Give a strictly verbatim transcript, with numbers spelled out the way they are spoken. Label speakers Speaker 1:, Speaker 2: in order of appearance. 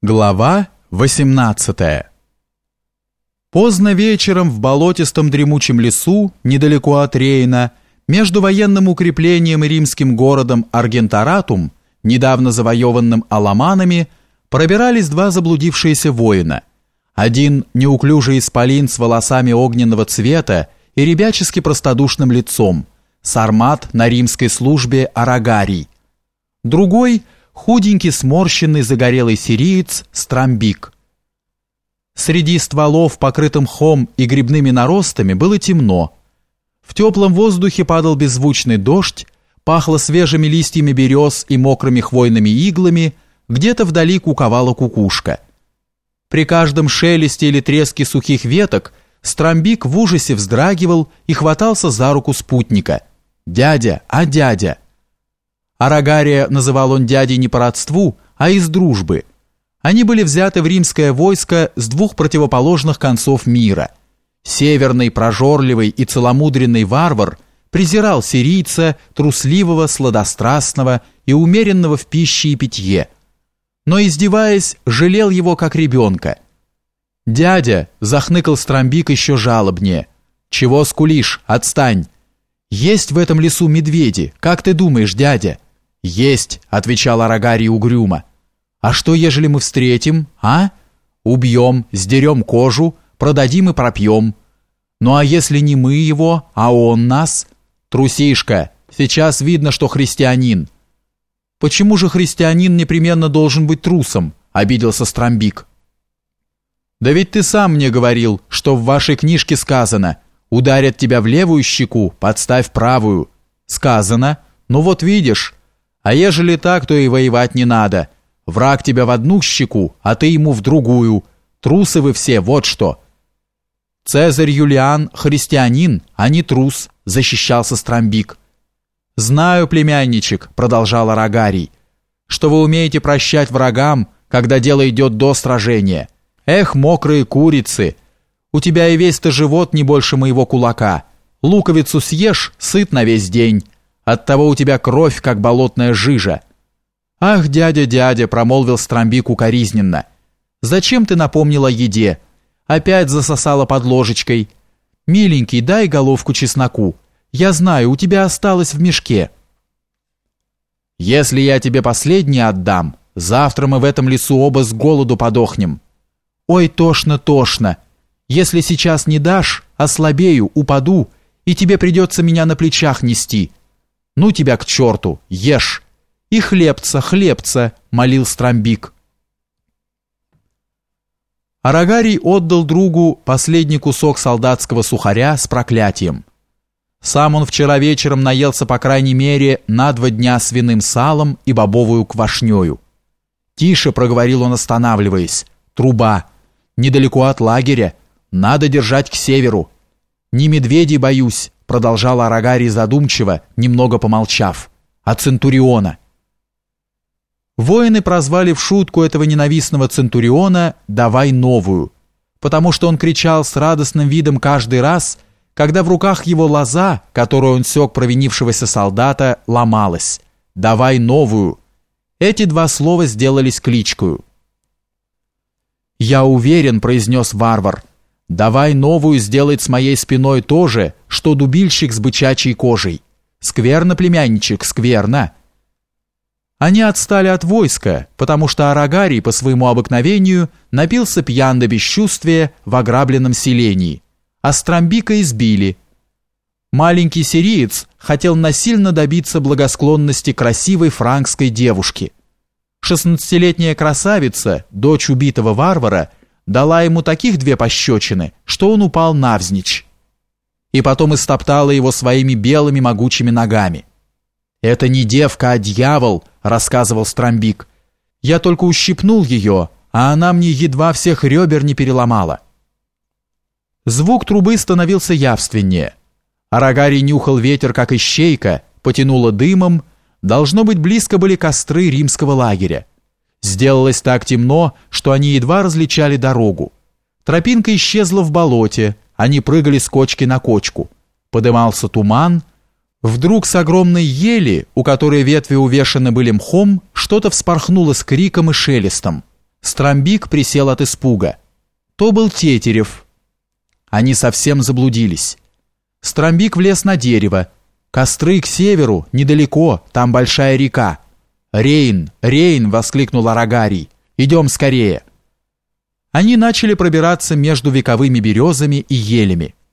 Speaker 1: Глава восемнадцатая. Поздно вечером в болотистом дремучем лесу, недалеко от Рейна, между военным укреплением и римским городом Аргентаратум, недавно завоеванным аламанами, пробирались два заблудившиеся воина. Один неуклюжий исполин с волосами огненного цвета и ребячески простодушным лицом, сармат на римской службе Арагарий. Другой — худенький, сморщенный, загорелый сириец Страмбик. Среди стволов, покрытым мхом и грибными наростами, было темно. В теплом воздухе падал беззвучный дождь, пахло свежими листьями берез и мокрыми хвойными иглами, где-то вдали куковала кукушка. При каждом шелесте или треске сухих веток Страмбик в ужасе вздрагивал и хватался за руку спутника. «Дядя, а дядя!» Арагария называл он дядей не по родству, а из дружбы. Они были взяты в римское войско с двух противоположных концов мира. Северный, прожорливый и целомудренный варвар презирал сирийца, трусливого, сладострастного и умеренного в пище и питье. Но, издеваясь, жалел его как ребенка. «Дядя!» — захныкал Страмбик еще жалобнее. «Чего скулишь? Отстань! Есть в этом лесу медведи, как ты думаешь, дядя?» «Есть», — отвечал Арагарий угрюмо. «А что, ежели мы встретим, а? Убьем, сдерем кожу, продадим и пропьем. Ну а если не мы его, а он нас? Трусишка, сейчас видно, что христианин». «Почему же христианин непременно должен быть трусом?» — обиделся Страмбик. «Да ведь ты сам мне говорил, что в вашей книжке сказано: ударят тебя в левую щеку, подставь правую. Сказано, ну вот видишь. А ежели так, то и воевать не надо. Враг тебя в одну щеку, а ты ему в другую. Трусы вы все, вот что». «Цезарь Юлиан христианин, а не трус», — защищался Страмбик. «Знаю, племянничек», — продолжал Арагарий, «что вы умеете прощать врагам, когда дело идет до сражения. Эх, мокрые курицы! У тебя и весь-то живот не больше моего кулака. Луковицу съешь, сыт на весь день. Оттого у тебя кровь, как болотная жижа». «Ах, дядя, дядя», — промолвил Страмбик укоризненно, «зачем ты напомнил о еде? Опять засосала под ложечкой. Миленький, дай головку чесноку. Я знаю, у тебя осталось в мешке». «Если я тебе последний отдам, завтра мы в этом лесу оба с голоду подохнем». «Ой, тошно, тошно. Если сейчас не дашь, ослабею, упаду, и тебе придется меня на плечах нести. Ну тебя к черту, ешь. И хлебца, хлебца», — молил Страмбик. Арагарий отдал другу последний кусок солдатского сухаря с проклятием. Сам он вчера вечером наелся по крайней мере на два дня свиным салом и бобовую квашнёю. «Тише», — проговорил он, останавливаясь, — «труба. Недалеко от лагеря. Надо держать к северу. Не медведей боюсь», — продолжал Арагарий задумчиво, немного помолчав, — «а Центуриона». Воины прозвали в шутку этого ненавистного Центуриона «давай новую», потому что он кричал с радостным видом каждый раз, когда в руках его лоза, которую он сёк провинившегося солдата, ломалась. «Давай новую». Эти два слова сделались кличкою. «Я уверен», — произнес варвар, — «давай новую сделать с моей спиной то же, что дубильщик с бычачьей кожей. Скверно, племянничек, скверно». Они отстали от войска, потому что Арагарий по своему обыкновению напился пьян до бесчувствия в ограбленном селении, а Страмбика избили. Маленький сириец хотел насильно добиться благосклонности красивой франкской девушки. Шестнадцатилетняя красавица, дочь убитого варвара, дала ему таких две пощечины, что он упал навзничь. И потом истоптала его своими белыми могучими ногами. «Это не девка, а дьявол», — рассказывал Страмбик. «Я только ущипнул ее, а она мне едва всех ребер не переломала». Звук трубы становился явственнее. Арагарий нюхал ветер, как ищейка, потянуло дымом. Должно быть, близко были костры римского лагеря. Сделалось так темно, что они едва различали дорогу. Тропинка исчезла в болоте, они прыгали с кочки на кочку. Подымался туман. Вдруг с огромной ели, у которой ветви увешаны были мхом, что-то вспорхнуло с криком и шелестом. Стромбик присел от испуга. То был Тетерев. Они совсем заблудились. Стромбик влез на дерево. Костры к северу, недалеко, там большая река. «Рейн! Рейн!» — воскликнул Арагарий. «Идем скорее!» Они начали пробираться между вековыми березами и елями.